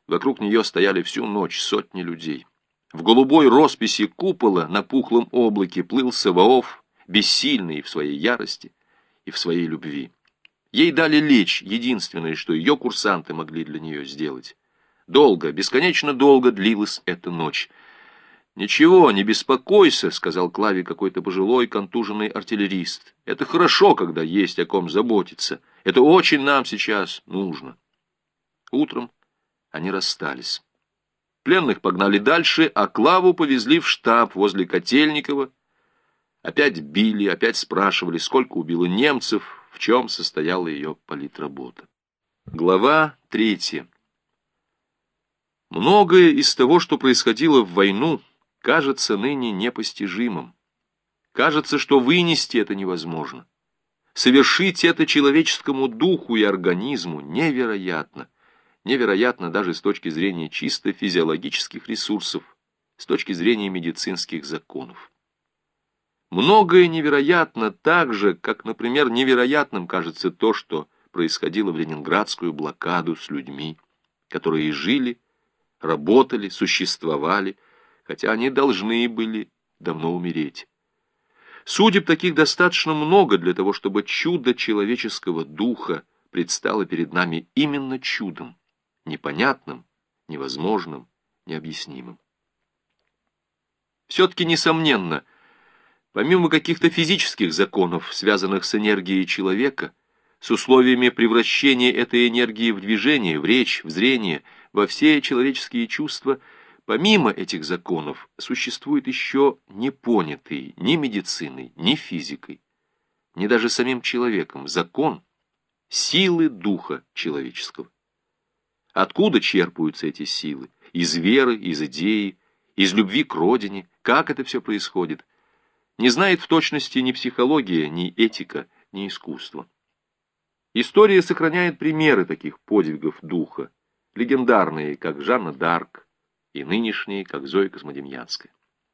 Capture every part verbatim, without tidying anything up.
Вокруг нее стояли всю ночь сотни людей. В голубой росписи купола на пухлом облаке плыл Саваоф, бессильный в своей ярости и в своей любви. Ей дали лечь, единственное, что ее курсанты могли для нее сделать. Долго, бесконечно долго длилась эта ночь. «Ничего, не беспокойся», — сказал Клаве какой-то пожилой контуженный артиллерист. «Это хорошо, когда есть о ком заботиться. Это очень нам сейчас нужно». Утром они расстались. Пленных погнали дальше, а Клаву повезли в штаб возле Котельникова. Опять били, опять спрашивали, сколько убило немцев, в чем состояла ее политработа. Глава третья. Многое из того, что происходило в войну, кажется ныне непостижимым. Кажется, что вынести это невозможно. Совершить это человеческому духу и организму невероятно. Невероятно даже с точки зрения чисто физиологических ресурсов, с точки зрения медицинских законов. Многое невероятно так же, как, например, невероятным кажется то, что происходило в ленинградскую блокаду с людьми, которые жили, работали, существовали, хотя они должны были давно умереть. Судеб таких достаточно много для того, чтобы чудо человеческого духа предстало перед нами именно чудом, непонятным, невозможным, необъяснимым. Все-таки, несомненно, помимо каких-то физических законов, связанных с энергией человека, с условиями превращения этой энергии в движение, в речь, в зрение, во все человеческие чувства, помимо этих законов существует еще непонятый ни медициной, ни физикой, ни даже самим человеком закон силы духа человеческого. Откуда черпаются эти силы? Из веры, из идеи, из любви к родине? Как это все происходит? Не знает в точности ни психология, ни этика, ни искусство. История сохраняет примеры таких подвигов духа, легендарные, как Жанна д'Арк, и нынешние, как Зоя Космодемьянская.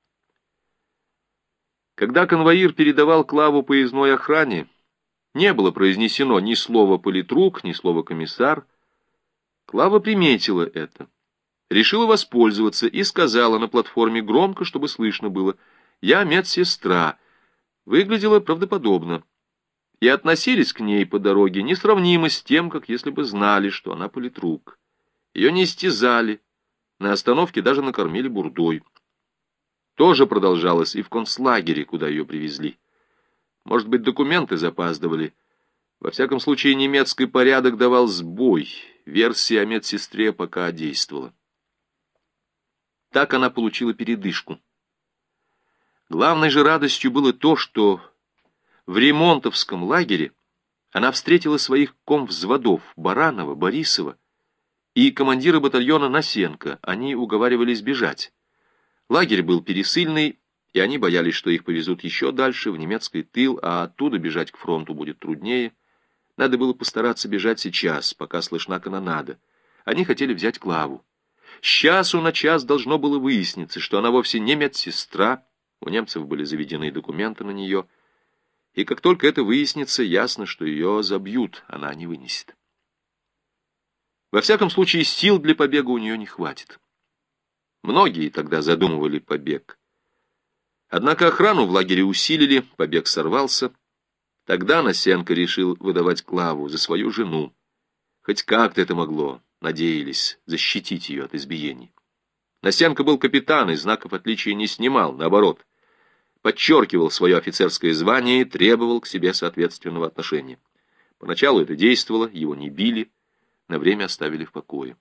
Когда конвоир передавал Клаву поездной охране, не было произнесено ни слова политрук, ни слова комиссар. Клава приметила это, решила воспользоваться и сказала на платформе громко, чтобы слышно было: «Я медсестра». Выглядела правдоподобно. И относились к ней по дороге несравнимо с тем, как если бы знали, что она политрук. Ее не истязали, на остановке даже накормили бурдой. То же продолжалось и в концлагере, куда ее привезли. Может быть, документы запаздывали. Во всяком случае, немецкий порядок давал сбой. Версия о медсестре пока действовала. Так она получила передышку. Главной же радостью было то, что в Ремонтовском лагере она встретила своих комвзводов Баранова, Борисова и командира батальона Насенко. Они уговаривались бежать. Лагерь был пересыльный, и они боялись, что их повезут еще дальше, в немецкий тыл, а оттуда бежать к фронту будет труднее. Надо было постараться бежать сейчас, пока слышна канонада. Они хотели взять Клаву. С часу на час должно было выясниться, что она вовсе не медсестра, у немцев были заведены документы на нее, и как только это выяснится, ясно, что ее забьют, она не вынесет. Во всяком случае, сил для побега у нее не хватит. Многие тогда задумывали побег. Однако охрану в лагере усилили, побег сорвался. Тогда Насенко решил выдавать Клаву за свою жену. Хоть как-то это могло, надеялись, защитить ее от избиений. Насенко был капитан и знаков отличия не снимал, наоборот. Подчеркивал свое офицерское звание и требовал к себе соответственного отношения. Поначалу это действовало, его не били, на время оставили в покое.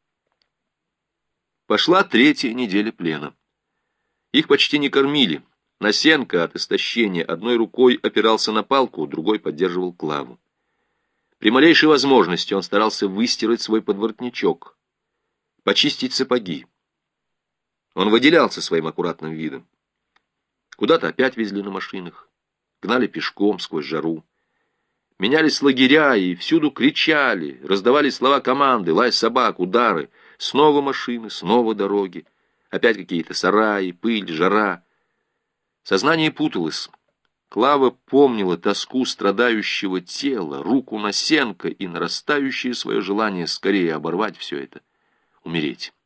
Пошла третья неделя плена. Их почти не кормили. Насенко от истощения одной рукой опирался на палку, другой поддерживал Клаву. При малейшей возможности он старался выстирать свой подворотничок, почистить сапоги. Он выделялся своим аккуратным видом. Куда-то опять везли на машинах, гнали пешком сквозь жару. Менялись лагеря и всюду кричали, раздавали слова команды, лай собак, удары. Снова машины, снова дороги. Опять какие-то сараи, пыль, жара. Сознание путалось. Клава помнила тоску страдающего тела, руку Насенко и нарастающее свое желание скорее оборвать все это. умереть.